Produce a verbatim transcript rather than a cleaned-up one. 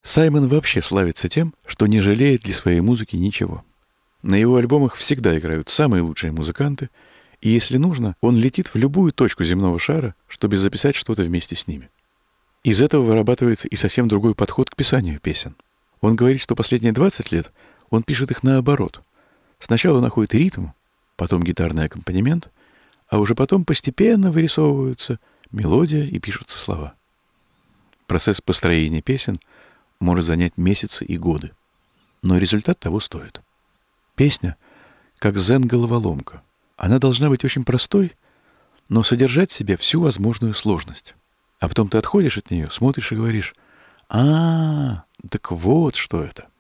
Саймон вообще славится тем, что не жалеет для своей музыки ничего. На его альбомах всегда играют самые лучшие музыканты, и если нужно, он летит в любую точку земного шара, чтобы записать что-то вместе с ними. Из этого вырабатывается и совсем другой подход к писанию песен. Он говорит, что последние двадцать лет он пишет их наоборот. Сначала находит ритм, потом гитарный аккомпанемент, а уже потом постепенно вырисовываются мелодия и пишутся слова. Процесс построения песен может занять месяцы и годы, но результат того стоит. Песня как дзен-головоломка. Она должна быть очень простой, но содержать в себе всю возможную сложность. А потом ты отходишь от нее, смотришь и говоришь: «А, так вот что это».